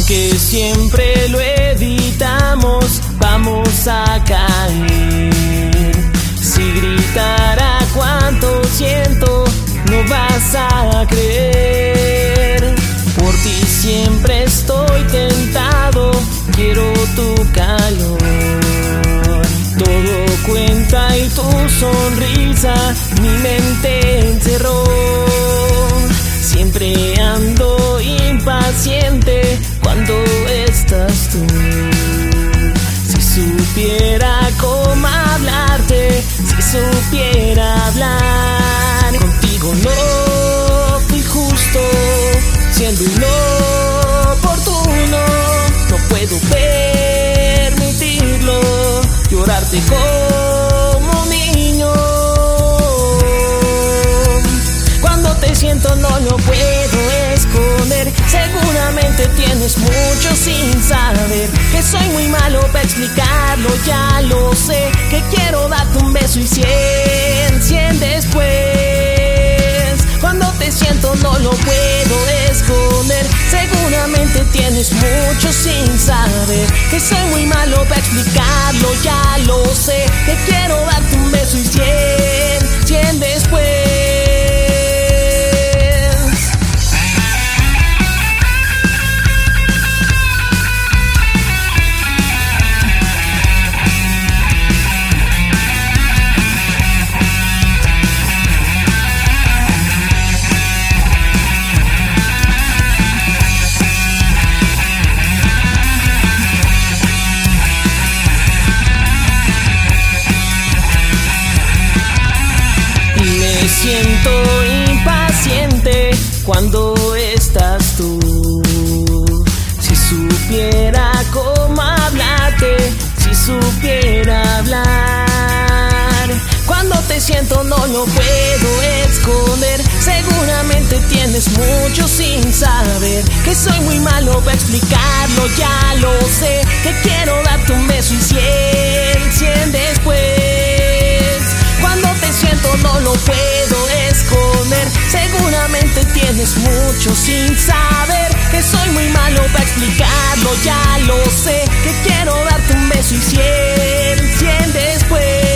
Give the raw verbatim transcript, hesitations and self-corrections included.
Aunque siempre lo evitamos, vamos a caer. Si gritara cuánto siento, no vas a creer. Por ti siempre estoy tentado, quiero tu calor. Todo cuenta y tu sonrisa mi mente encerró. Siempre ando impaciente cuando estás tú. Si supiera cómo hablarte, si supiera hablar contigo, no fui justo, siendo inoportuno. No puedo permitirlo, llorarte como un niño. Cuando te siento no lo puedo esconder. Seguramente tienes mucho sin saber. Que soy muy malo para explicarlo, ya lo sé. Que quiero darte un beso y cien, cien después. Cuando te siento no lo puedo esconder. Seguramente tienes mucho sin saber. Que soy muy malo para explicarlo, ya lo sé. Que quiero darte un beso y cien, cien después. Siento impaciente cuando estás tú. Si supiera cómo hablarte, si supiera hablar. Cuando te siento no lo puedo esconder. Seguramente tienes mucho sin saber. Que soy muy malo para explicarlo, ya lo sé. Que quiero darte un beso y cien, cien después. Cuando te siento no lo puedo esconder. Seguramente tienes mucho sin saber. Que soy muy malo para explicarlo, ya lo sé. Que quiero darte un beso y cien, cien después.